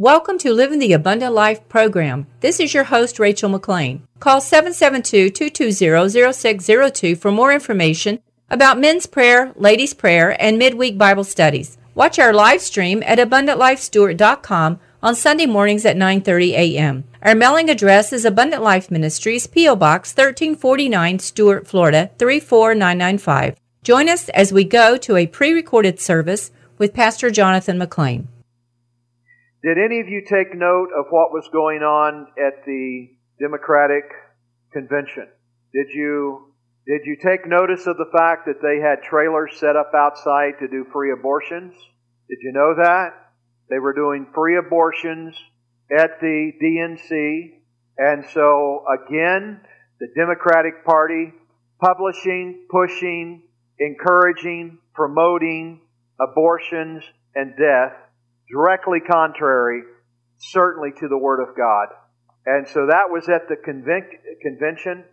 Welcome to Living the Abundant Life program. This is your host, Rachel McLean. Call 772-220-0602 for more information about men's prayer, ladies' prayer, and midweek Bible studies. Watch our live stream at abundantlifestewart.com on Sunday mornings at 9:30 a.m. Our mailing address is Abundant Life Ministries, P.O. Box 1349, Stuart, Florida 34995. Join us as we go to a pre-recorded service with Pastor Jonathan McLean. Did any of you take note of what was going on at the Democratic convention? Did you take notice of the fact that they had trailers set up outside to do free abortions? Did you know that? They were doing free abortions at the DNC. And so, again, the Democratic Party publishing, pushing, encouraging, promoting abortions and death, directly contrary, certainly, to the Word of God. And so that was at the convention,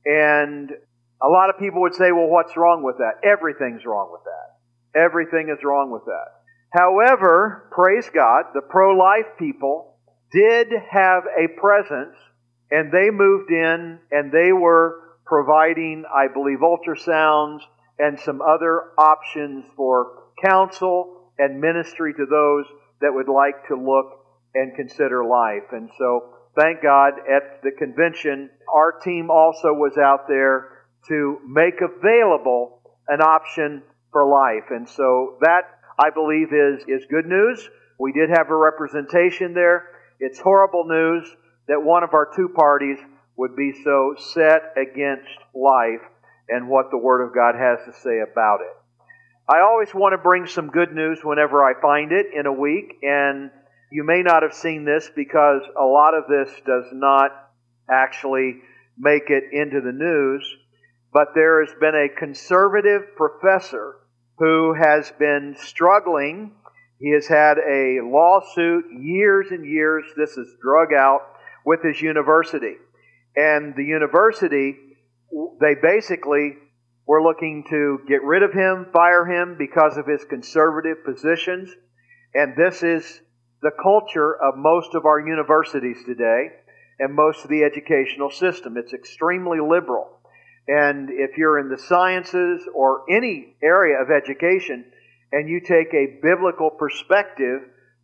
and a lot of people would say, well, what's wrong with that? Everything's wrong with that. Everything is wrong with that. However, praise God, the pro-life people did have a presence, and they moved in, and they were providing, I believe, ultrasounds and some other options for counsel and ministry to those that would like to look and consider life. And so, thank God, at the convention, our team also was out there to make available an option for life. And so that, I believe, is good news. We did have a representation there. It's horrible news that one of our two parties would be so set against life and what the Word of God has to say about it. I always want to bring some good news whenever I find it in a week, and you may not have seen this because a lot of this does not actually make it into the news, but there has been a conservative professor who has been struggling. He has had a lawsuit years and years, this is drug out, with his university. And the university, they basically were looking to get rid of him, fire him because of his conservative positions. And this is the culture of most of our universities today and most of the educational system. It's extremely liberal. And if you're in the sciences or any area of education and you take a biblical perspective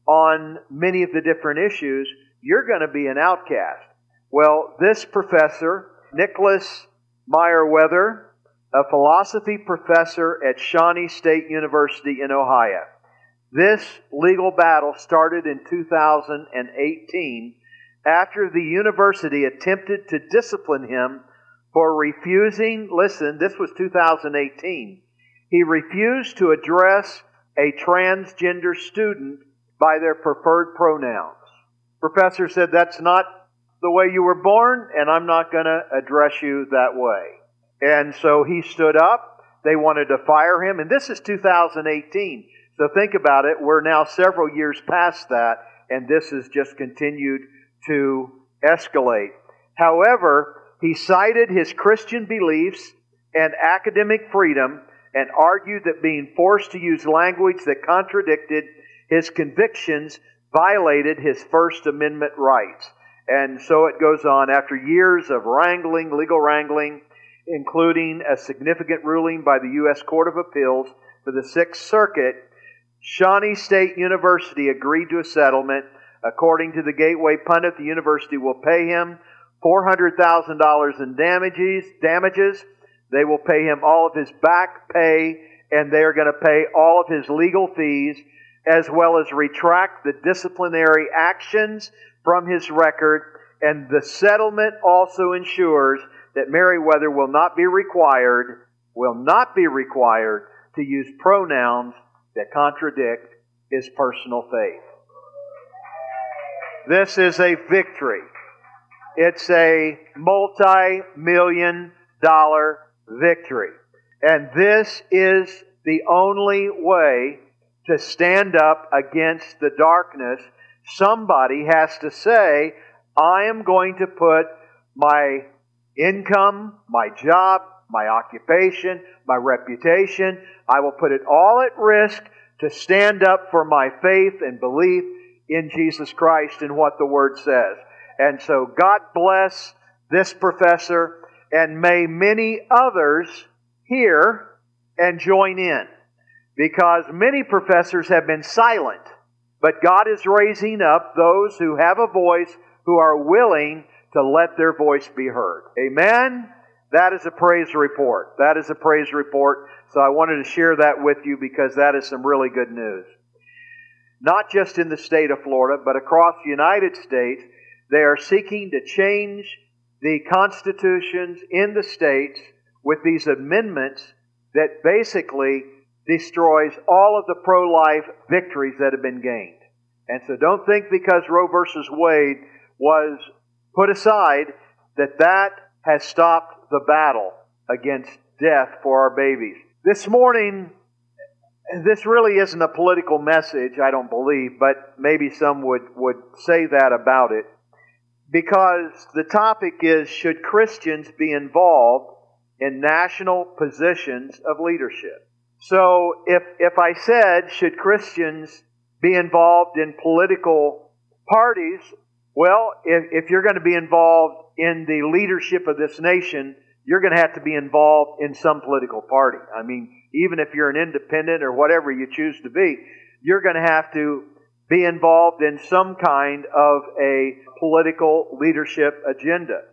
on many of the different issues, you're going to be an outcast. Well, this professor, Nicholas Meyerweather, a philosophy professor at Shawnee State University in Ohio. This legal battle started in 2018 after the university attempted to discipline him for refusing, listen, this was 2018, he refused to address a transgender student by their preferred pronouns. Professor said, that's not the way you were born, and I'm not going to address you that way. And so he stood up. They wanted to fire him. And this is 2018. So think about it. We're now several years past that, and this has just continued to escalate. However, he cited his Christian beliefs and academic freedom and argued that being forced to use language that contradicted his convictions violated his First Amendment rights. And so it goes on. After years of wrangling, legal wrangling, including a significant ruling by the U.S. Court of Appeals for the Sixth Circuit, Shawnee State University agreed to a settlement. According to the Gateway Pundit, the university will pay him $400,000 in damages. They will pay him all of his back pay, and they are going to pay all of his legal fees, as well as retract the disciplinary actions from his record. And the settlement also ensures that Meriwether will not be required to use pronouns that contradict his personal faith. This is a victory. It's a multi-million-dollar victory. And this is the only way to stand up against the darkness. Somebody has to say, I am going to put my income, my job, my occupation, my reputation, I will put it all at risk to stand up for my faith and belief in Jesus Christ and what the Word says. And so God bless this professor, and may many others hear and join in, because many professors have been silent, but God is raising up those who have a voice, who are willing to let their voice be heard. Amen? That is a praise report. That is a praise report. So I wanted to share that with you because that is some really good news. Not just in the state of Florida, but across the United States, they are seeking to change the constitutions in the states with these amendments that basically destroys all of the pro-life victories that have been gained. And so don't think because Roe versus Wade was put aside that has stopped the battle against death for our babies. This morning, this really isn't a political message, I don't believe, but maybe some would say that about it, because the topic is, should Christians be involved in national positions of leadership? So if I said, should Christians be involved in political parties, well, if you're going to be involved in the leadership of this nation, you're going to have to be involved in some political party. I mean, even if you're an independent or whatever you choose to be, you're going to have to be involved in some kind of a political leadership agenda.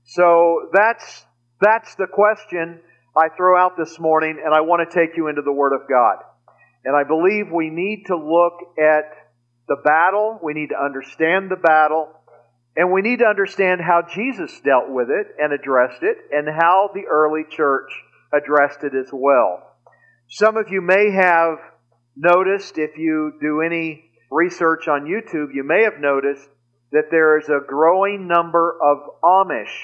So that's the question I throw out this morning, and I want to take you into the Word of God. And I believe we need to look at the battle, we need to understand the battle, and we need to understand how Jesus dealt with it and addressed it, and how the early church addressed it as well. Some of you may have noticed, if you do any research on YouTube, you may have noticed that there is a growing number of Amish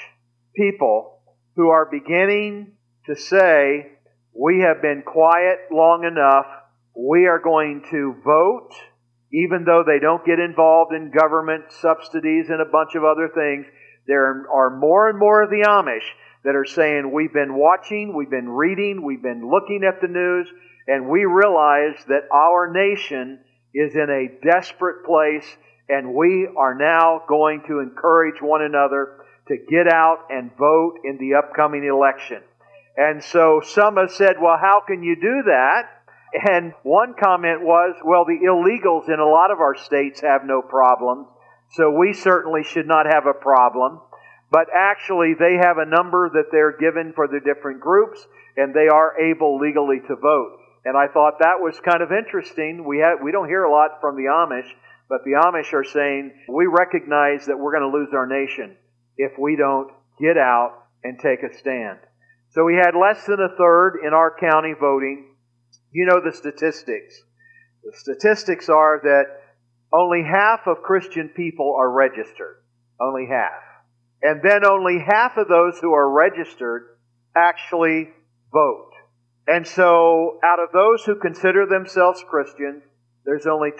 people who are beginning to say, we have been quiet long enough, we are going to vote, even though they don't get involved in government subsidies and a bunch of other things. There are more and more of the Amish that are saying, we've been watching, we've been reading, we've been looking at the news, and we realize that our nation is in a desperate place, and we are now going to encourage one another to get out and vote in the upcoming election. And so some have said, well, how can you do that? And one comment was, well, the illegals in a lot of our states have no problems, so we certainly should not have a problem. But actually, they have a number that they're given for the different groups, and they are able legally to vote. And I thought that was kind of interesting. We don't hear a lot from the Amish, but the Amish are saying, we recognize that we're going to lose our nation if we don't get out and take a stand. So we had less than a third in our county voting. You know the statistics. The statistics are that only half of Christian people are registered. Only half. And then only half of those who are registered actually vote. And so out of those who consider themselves Christians, there's only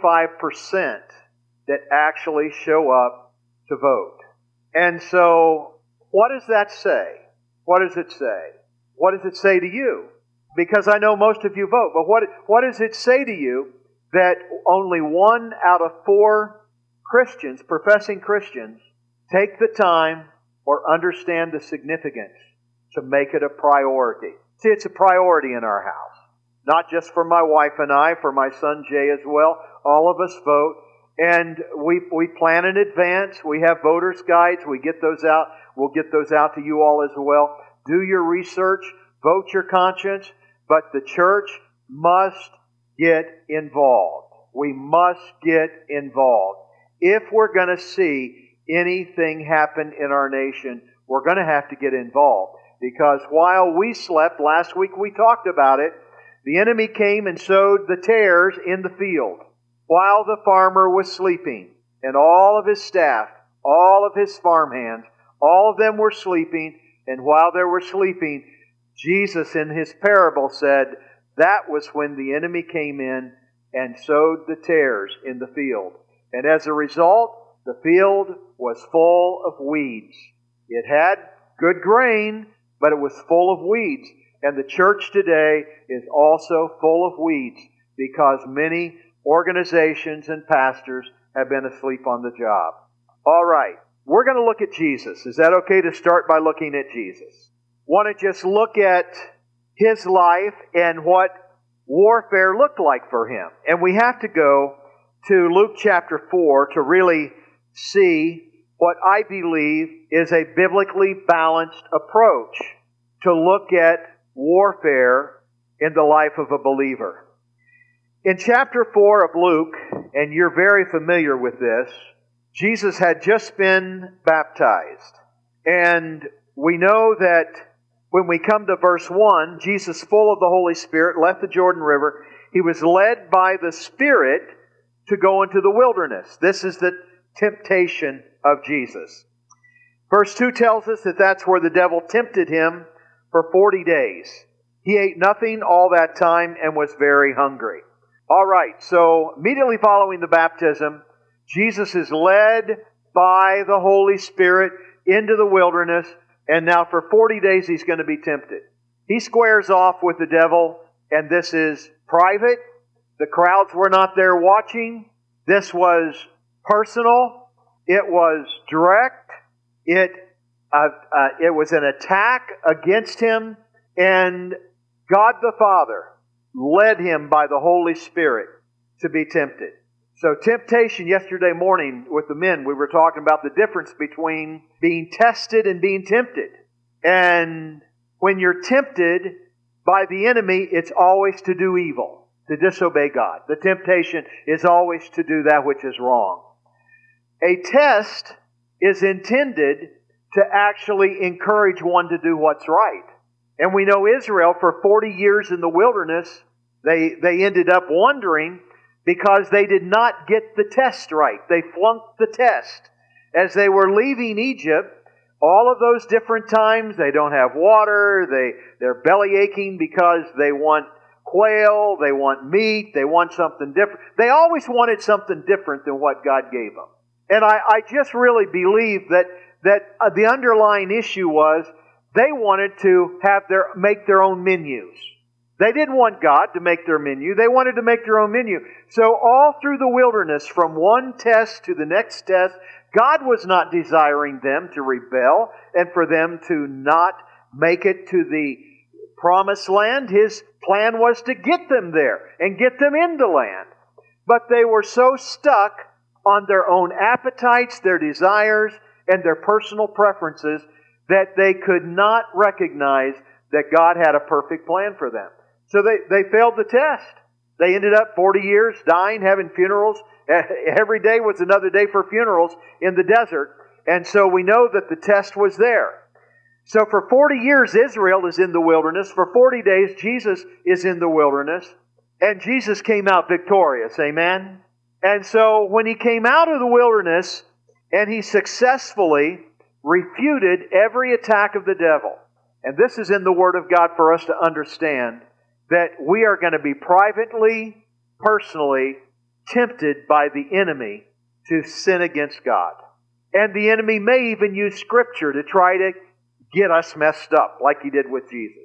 25% that actually show up to vote. And so what does that say? What does it say? What does it say to you? Because I know most of you vote, but what does it say to you that only 1 out of 4 Christians, professing Christians, take the time or understand the significance to make it a priority? See, it's a priority in our house. Not just for my wife and I, for my son Jay as well. All of us vote, and we plan in advance. We have voters' guides. We get those out. We'll get those out to you all as well. Do your research. Vote your conscience. But the church must get involved. We must get involved. If we're going to see anything happen in our nation, we're going to have to get involved. Because while we slept, last week we talked about it, the enemy came and sowed the tares in the field while the farmer was sleeping. And all of his staff, all of his farmhands, all of them were sleeping. And while they were sleeping, Jesus in his parable said that was when the enemy came in and sowed the tares in the field. And as a result, the field was full of weeds. It had good grain, but it was full of weeds. And the church today is also full of weeds because many organizations and pastors have been asleep on the job. All right, we're going to look at Jesus. Is that okay to start by looking at Jesus? Want to just look at His life and what warfare looked like for Him. And we have to go to Luke chapter 4 to really see what I believe is a biblically balanced approach to look at warfare in the life of a believer. In chapter 4 of Luke, and you're very familiar with this, Jesus had just been baptized. And we know that when we come to verse 1, Jesus, full of the Holy Spirit, left the Jordan River. He was led by the Spirit to go into the wilderness. This is the temptation of Jesus. Verse 2 tells us that that's where the devil tempted Him for 40 days. He ate nothing all that time and was very hungry. All right, so immediately following the baptism, Jesus is led by the Holy Spirit into the wilderness, and now for 40 days He's going to be tempted. He squares off with the devil, and this is private. The crowds were not there watching. This was personal. It was direct. It was an attack against Him, and God the Father led Him by the Holy Spirit to be tempted. So temptation, yesterday morning with the men, we were talking about the difference between being tested and being tempted. And when you're tempted by the enemy, it's always to do evil, to disobey God. The temptation is always to do that which is wrong. A test is intended to actually encourage one to do what's right. And we know Israel, for 40 years in the wilderness, they ended up wandering because they did not get the test right. They flunked the test. As they were leaving Egypt, all of those different times, they don't have water, they're belly aching because they want quail, they want meat, they want something different. They always wanted something different than what God gave them. And I just really believe that the underlying issue was they wanted to make their own menus. They didn't want God to make their menu. They wanted to make their own menu. So all through the wilderness, from one test to the next test, God was not desiring them to rebel and for them to not make it to the promised land. His plan was to get them there and get them in the land. But they were so stuck on their own appetites, their desires, and their personal preferences that they could not recognize that God had a perfect plan for them. So they failed the test. They ended up 40 years dying, having funerals. Every day was another day for funerals in the desert. And so we know that the test was there. So for 40 years, Israel is in the wilderness. For 40 days, Jesus is in the wilderness. And Jesus came out victorious. Amen? And so when He came out of the wilderness and He successfully refuted every attack of the devil. And this is in the Word of God for us to understand that we are going to be privately, personally tempted by the enemy to sin against God. And the enemy may even use Scripture to try to get us messed up like he did with Jesus.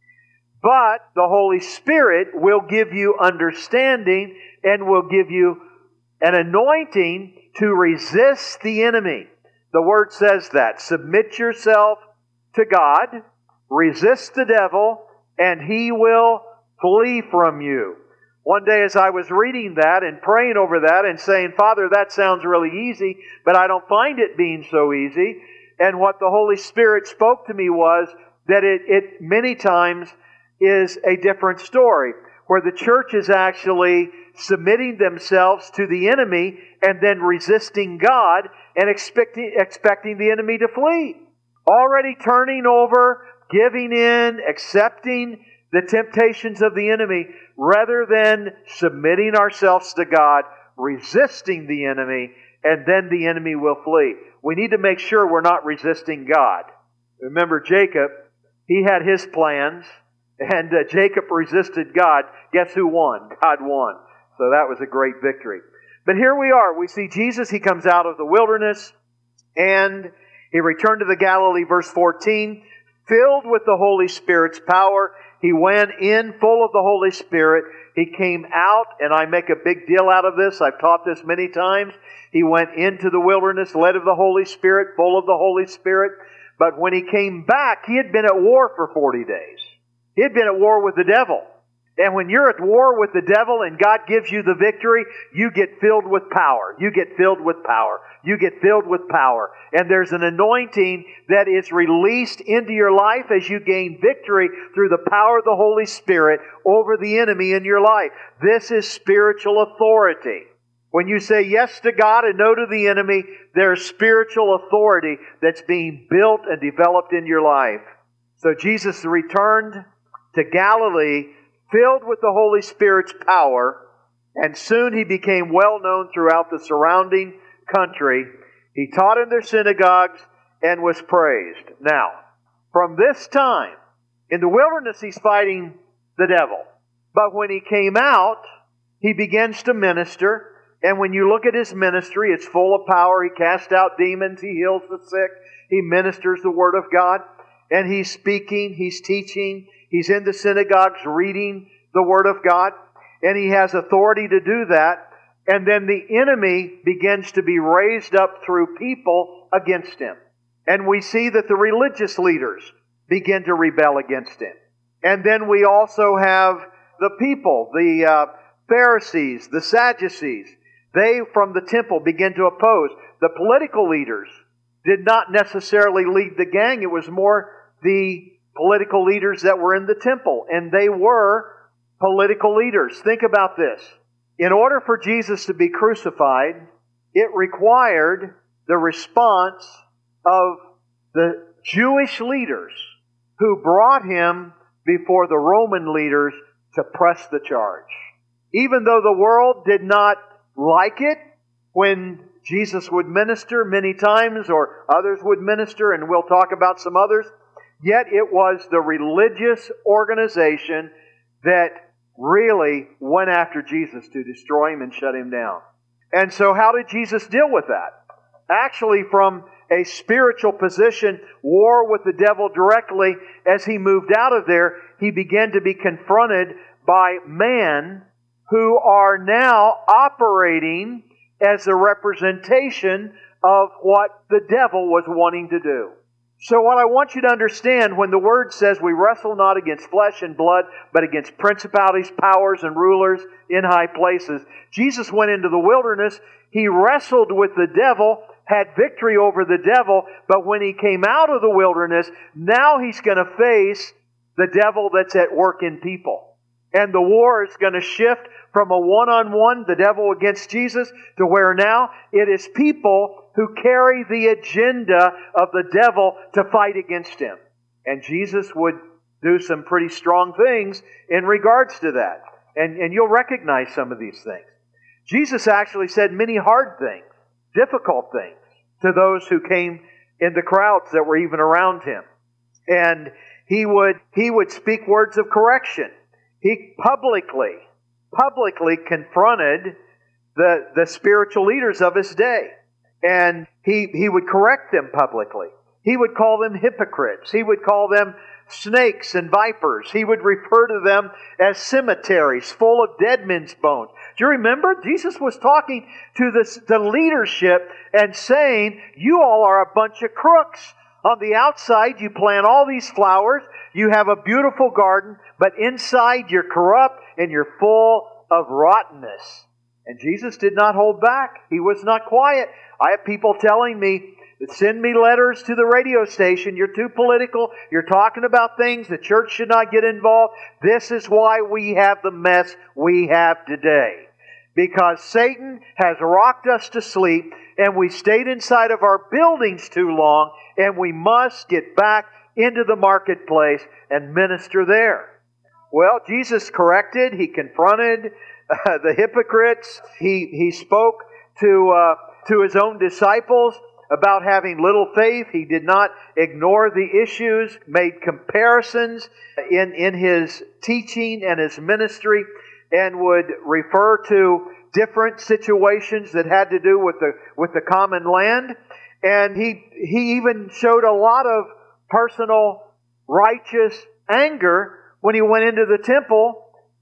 But the Holy Spirit will give you understanding and will give you an anointing to resist the enemy. The Word says that. Submit yourself to God, resist the devil, and he will flee from you. One day as I was reading that and praying over that and saying, Father, that sounds really easy, but I don't find it being so easy. And what the Holy Spirit spoke to me was that it many times is a different story, where the church is actually submitting themselves to the enemy and then resisting God and expecting the enemy to flee. Already turning over, giving in, accepting the temptations of the enemy, rather than submitting ourselves to God, resisting the enemy, and then the enemy will flee. We need to make sure we're not resisting God. Remember Jacob, he had his plans, and Jacob resisted God. Guess who won? God won. So that was a great victory. But here we are. We see Jesus, He comes out of the wilderness, and He returned to the Galilee, verse 14, filled with the Holy Spirit's power. He went in full of the Holy Spirit. He came out, and I make a big deal out of this. I've taught this many times. He went into the wilderness, led of the Holy Spirit, full of the Holy Spirit. But when he came back, he had been at war for 40 days. He had been at war with the devil. And when you're at war with the devil and God gives you the victory, you get filled with power. You get filled with power. You get filled with power. And there's an anointing that is released into your life as you gain victory through the power of the Holy Spirit over the enemy in your life. This is spiritual authority. When you say yes to God and no to the enemy, there's spiritual authority that's being built and developed in your life. So Jesus returned to Galilee filled with the Holy Spirit's power, and soon he became well known throughout the surrounding country. He taught in their synagogues and was praised. Now, from this time, in the wilderness he's fighting the devil. But when he came out, he begins to minister. And when you look at his ministry, it's full of power. He casts out demons. He heals the sick. He ministers the Word of God. And he's speaking. He's teaching. He's in the synagogues reading the Word of God. And he has authority to do that. And then the enemy begins to be raised up through people against him. And we see that the religious leaders begin to rebel against him. And then we also have the people, the Pharisees, the Sadducees. They, from the temple, begin to oppose. The political leaders did not necessarily lead the gang. It was more the political leaders that were in the temple. And they were political leaders. Think about this. In order for Jesus to be crucified, it required the response of the Jewish leaders who brought him before the Roman leaders to press the charge. Even though the world did not like it when Jesus would minister many times, or others would minister, and we'll talk about some others, yet it was the religious organization that really went after Jesus to destroy him and shut him down. And so how did Jesus deal with that? Actually, from a spiritual position, war with the devil directly, as he moved out of there, he began to be confronted by man who are now operating as a representation of what the devil was wanting to do. So what I want you to understand, when the Word says we wrestle not against flesh and blood, but against principalities, powers, and rulers in high places, Jesus went into the wilderness. He wrestled with the devil, had victory over the devil, but when he came out of the wilderness, now he's going to face the devil that's at work in people. And the war is going to shift from a one-on-one, the devil against Jesus, to where now it is people who carry the agenda of the devil to fight against him. And Jesus would do some pretty strong things in regards to that. And you'll recognize some of these things. Jesus actually said many hard things, difficult things, to those who came in the crowds that were even around him. And he would speak words of correction. He publicly confronted the spiritual leaders of his day. And he would correct them publicly. He would call them hypocrites. He would call them snakes and vipers. He would refer to them as cemeteries full of dead men's bones. Do you remember? Jesus was talking to the leadership and saying, you all are a bunch of crooks. On the outside, you plant all these flowers. You have a beautiful garden, but inside you're corrupt and you're full of rottenness. And Jesus did not hold back. He was not quiet. I have people telling me, send me letters to the radio station. You're too political. You're talking about things. The church should not get involved. This is why we have the mess we have today. Because Satan has rocked us to sleep, and we stayed inside of our buildings too long, and we must get back into the marketplace and minister there. Well, Jesus corrected. He confronted the hypocrites. He spoke to his own disciples about having little faith. He did not ignore the issues, made comparisons in his teaching and his ministry, and would refer to different situations that had to do with the common land. And he even showed a lot of personal righteous anger when he went into the temple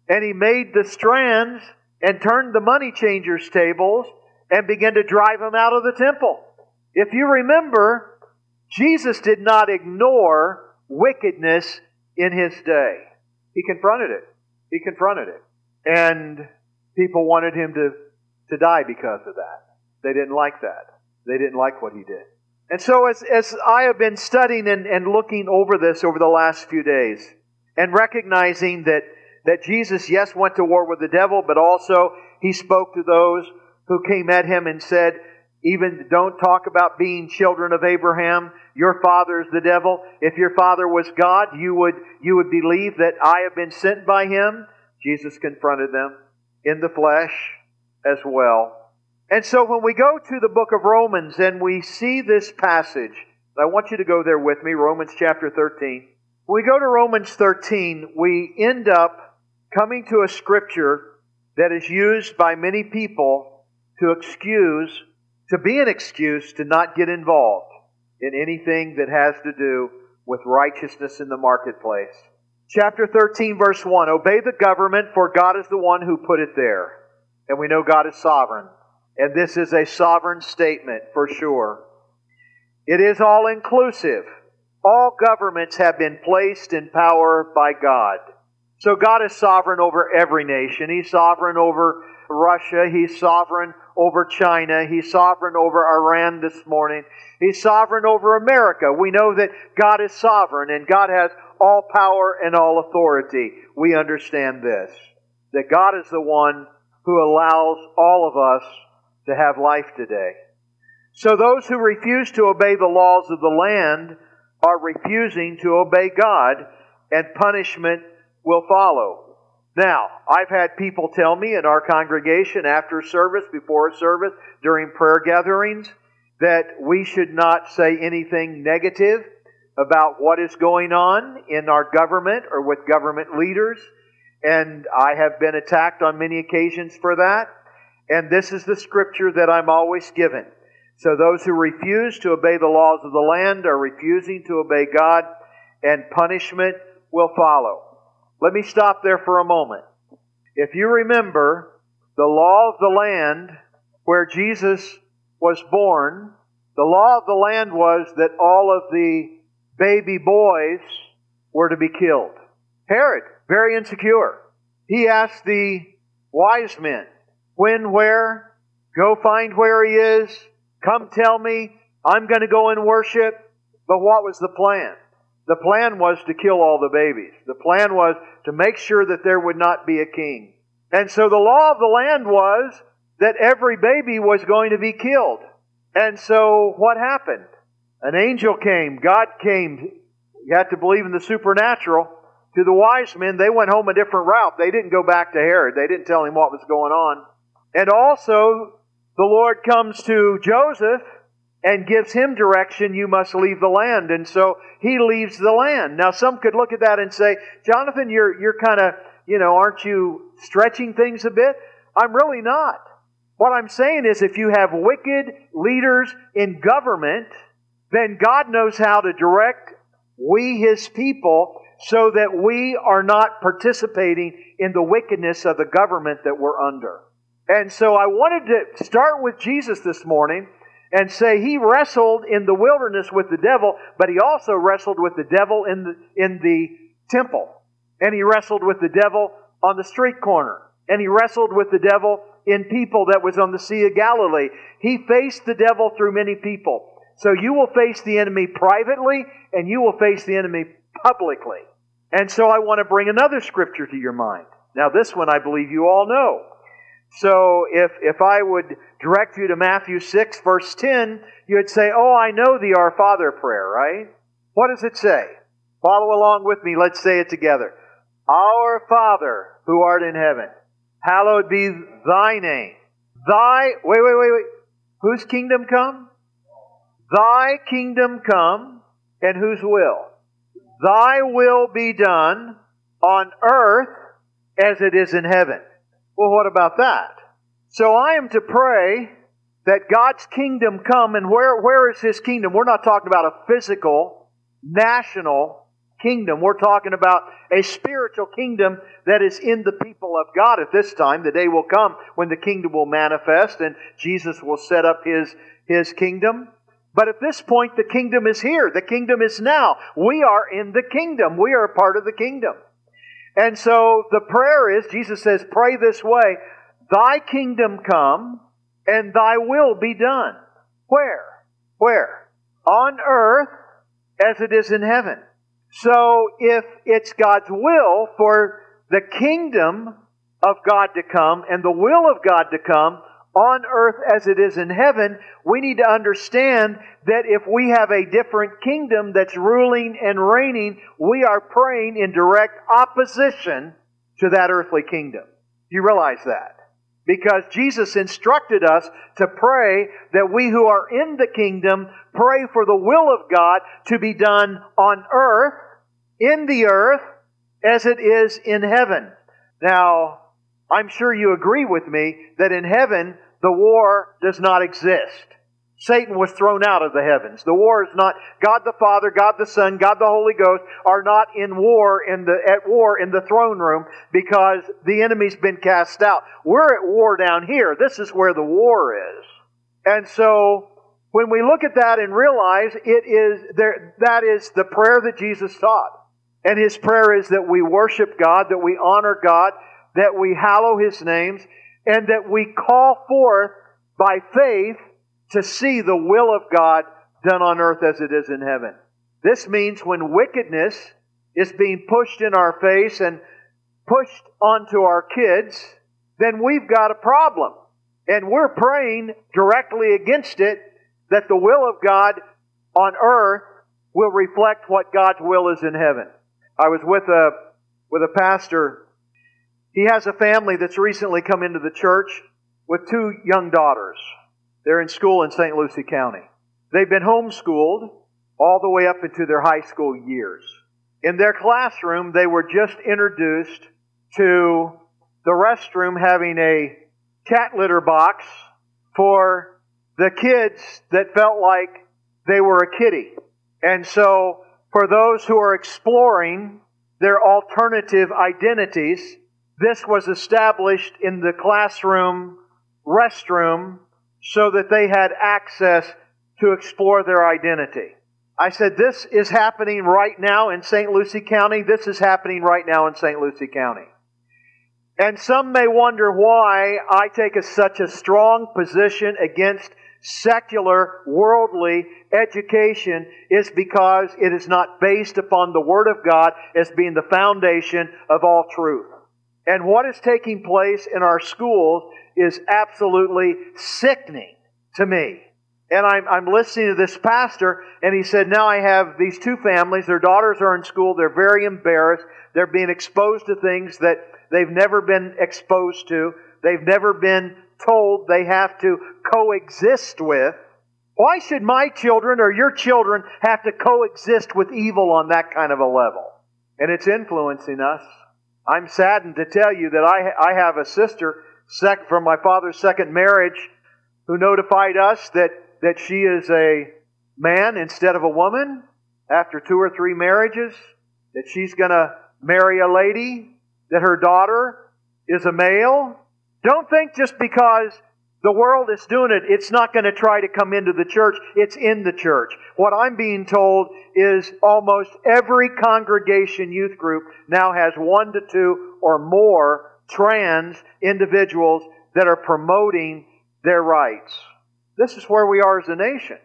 And he made the strands and turned the money changers' tables and began to drive them out of the temple. If you remember, Jesus did not ignore wickedness in his day. He confronted it. He confronted it. And people wanted him to die because of that. They didn't like that. They didn't like what he did. And so as I have been studying and looking over this over the last few days, and recognizing that Jesus, yes, went to war with the devil, but also he spoke to those who came at him and said, even don't talk about being children of Abraham. Your father is the devil. If your father was God, you would believe that I have been sent by him. Jesus confronted them in the flesh as well. And so when we go to the book of Romans and we see this passage, I want you to go there with me, Romans chapter 13. When we go to Romans 13, we end up coming to a scripture that is used by many people to be an excuse to not get involved in anything that has to do with righteousness in the marketplace. Chapter 13, verse 1, obey the government, for God is the one who put it there. And we know God is sovereign. And this is a sovereign statement for sure. It is all-inclusive. All governments have been placed in power by God. So God is sovereign over every nation. He's sovereign over Russia. He's sovereign over China. He's sovereign over Iran this morning. He's sovereign over America. We know that God is sovereign and God has all power and all authority. We understand this, that God is the one who allows all of us to have life today. So those who refuse to obey the laws of the land are refusing to obey God, and punishment will follow. Now, I've had people tell me in our congregation after service, before service, during prayer gatherings, that we should not say anything negative about what is going on in our government or with government leaders. And I have been attacked on many occasions for that. And this is the scripture that I'm always given. So those who refuse to obey the laws of the land are refusing to obey God, and punishment will follow. Let me stop there for a moment. If you remember, the law of the land where Jesus was born, the law of the land was that all of the baby boys were to be killed. Herod, very insecure. He asked the wise men, when, where, go find where he is, come tell me, I'm going to go and worship. But what was the plan? The plan was to kill all the babies. The plan was to make sure that there would not be a king. And so the law of the land was that every baby was going to be killed. And so what happened? An angel came, God came. You have to believe in the supernatural. To the wise men, they went home a different route. They didn't go back to Herod. They didn't tell him what was going on. And also, the Lord comes to Joseph and gives him direction, you must leave the land. And so he leaves the land. Now some could look at that and say, Jonathan, you're kind of, aren't you stretching things a bit? I'm really not. What I'm saying is if you have wicked leaders in government, then God knows how to direct we, His people, so that we are not participating in the wickedness of the government that we're under. And so I wanted to start with Jesus this morning and say He wrestled in the wilderness with the devil, but He also wrestled with the devil in the temple. And He wrestled with the devil on the street corner. And He wrestled with the devil in people that was on the Sea of Galilee. He faced the devil through many people. So you will face the enemy privately, and you will face the enemy publicly. And so I want to bring another scripture to your mind. Now this one I believe you all know. So if I would direct you to Matthew 6, verse 10, you would say, oh, I know the Our Father prayer, right? What does it say? Follow along with me. Let's say it together. Our Father, who art in heaven, hallowed be Thy name. Wait. Whose kingdom come? Thy kingdom come, and whose will? Thy will be done on earth as it is in heaven. Well, what about that? So I am to pray that God's kingdom come, and where is His kingdom? We're not talking about a physical, national kingdom. We're talking about a spiritual kingdom that is in the people of God at this time. The day will come when the kingdom will manifest and Jesus will set up His kingdom. But at this point, the kingdom is here. The kingdom is now. We are in the kingdom. We are a part of the kingdom. And so the prayer is, Jesus says, pray this way, Thy kingdom come and Thy will be done. Where? Where? On earth as it is in heaven. So if it's God's will for the kingdom of God to come and the will of God to come on earth as it is in heaven, we need to understand that if we have a different kingdom that's ruling and reigning, we are praying in direct opposition to that earthly kingdom. Do you realize that? Because Jesus instructed us to pray that we who are in the kingdom pray for the will of God to be done on earth, in the earth, as it is in heaven. Now, I'm sure you agree with me that in heaven, the war does not exist. Satan was thrown out of the heavens. The war is not, God the Father, God the Son, God the Holy Ghost are not at war in the throne room because the enemy's been cast out. We're at war down here. This is where the war is. And so, when we look at that and realize that is the prayer that Jesus taught. And His prayer is that we worship God, that we honor God, that we hallow His names, and that we call forth by faith to see the will of God done on earth as it is in heaven. This means when wickedness is being pushed in our face and pushed onto our kids, then we've got a problem. And we're praying directly against it, that the will of God on earth will reflect what God's will is in heaven. I was with a pastor. He has a family that's recently come into the church with 2 young daughters. They're in school in St. Lucie County. They've been homeschooled all the way up into their high school years. In their classroom, they were just introduced to the restroom having a cat litter box for the kids that felt like they were a kitty. And so, for those who are exploring their alternative identities, this was established in the classroom restroom so that they had access to explore their identity. I said, this is happening right now in St. Lucie County. This is happening right now in St. Lucie County. And some may wonder why I take such a strong position against secular, worldly education is because it is not based upon the Word of God as being the foundation of all truth. And what is taking place in our schools is absolutely sickening to me. And I'm listening to this pastor, and he said, now I have these 2 families, their daughters are in school, they're very embarrassed, they're being exposed to things that they've never been exposed to, they've never been told they have to coexist with. Why should my children or your children have to coexist with evil on that kind of a level? And it's influencing us. I'm saddened to tell you that I have a sister from my father's second marriage who notified us that she is a man instead of a woman after 2 or 3 marriages, that she's going to marry a lady, that her daughter is a male. Don't think just because the world is doing it, it's not going to try to come into the church. It's in the church. What I'm being told is almost every congregation youth group now has 1 to 2 or more trans individuals that are promoting their rights. This is where we are as a nation.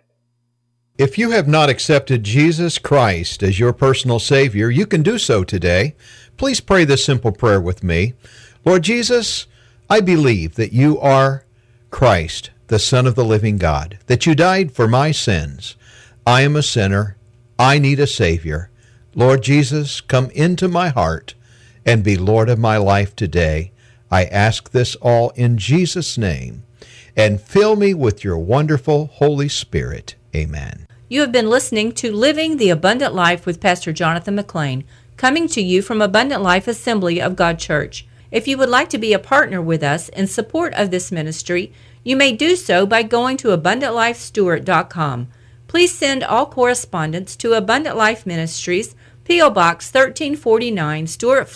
If you have not accepted Jesus Christ as your personal Savior, you can do so today. Please pray this simple prayer with me. Lord Jesus, I believe that you are Christ, the Son of the living God, that you died for my sins. I am a sinner. I need a Savior. Lord Jesus, come into my heart and be Lord of my life today. I ask this all in Jesus' name, and fill me with your wonderful Holy Spirit. Amen. You have been listening to Living the Abundant Life with Pastor Jonathan McLean, coming to you from Abundant Life Assembly of God Church. If you would like to be a partner with us in support of this ministry, you may do so by going to AbundantLifeStewart.com. Please send all correspondence to Abundant Life Ministries, P.O. Box 1349, Stuart, Florida